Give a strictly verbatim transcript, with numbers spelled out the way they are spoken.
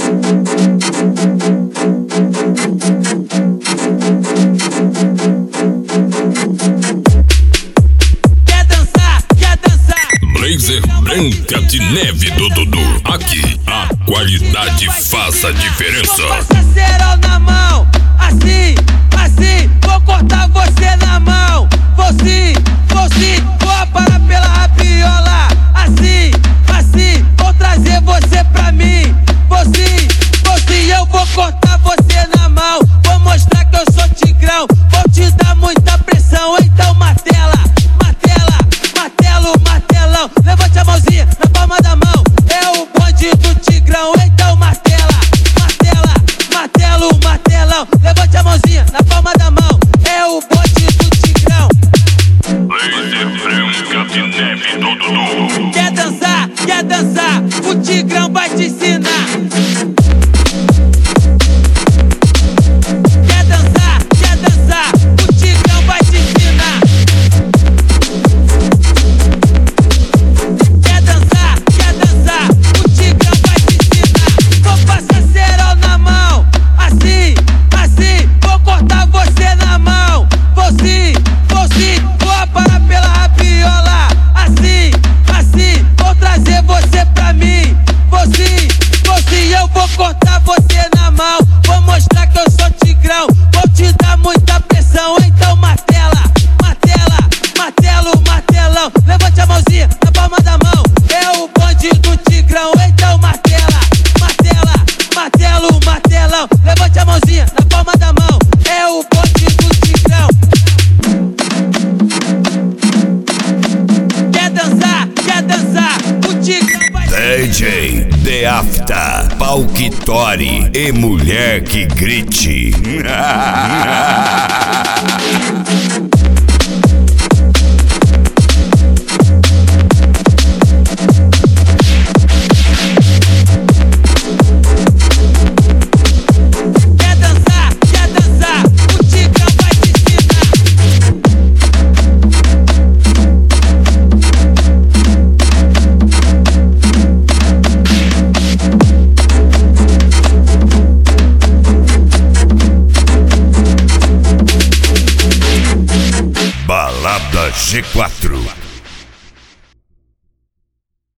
Blazer Branca de Neve do Dudu. Aqui a qualidade faz a diferença. Vou passar cerol na mão, assim, assim. Vou cortar você na mão, vou sim, vou sim. Vou aparar pela rabiola, assim, assim. Vou trazer você pra mim, vou sim, vou sim. Eu vou cortar você na mão, vou mostrar que eu sou tigrão. Vou te dar muita pressão, então martela, martela, martelo, martelão. Levante a mãozinha na palma da mão, é o bonde do tigrão. Então martela, martela, martelo, martelão. Levante a mãozinha na palma da mão, é o bonde do tigrão. Blazer Branca de Neve do Dudu. Quer dançar, quer dançar, o tigrão vai te ensinar. Quer dançar, quer dançar, o tigrão vai te ensinar. Quer dançar, quer dançar, o tigrão vai te ensinar. Vou passar cerol na mão, assim, assim. Vou cortar você na mão, vou sim, vou sim. Vou aparar pela rabiola, assim, assim. Vou trazer você pra mim, vou sim, vou sim. Eu vou cortar você na mão, vou mostrar que eu sou tigrão. Vou te dar muita pressão, então martela, martela, martelo, martelão. Levante a mãozinha na palma da mão, é o bonde do tigrão. Então martela, martela, martelo, martelão. Levante a mãozinha na palma da mão, é o bonde do tigrão. Quer dançar, quer dançar, o tigrão vai... D J The Afta, Palquitori e mulher que grite. Quer dançar, quer dançar, o tigrão vai te ensinar. Balada G quatro.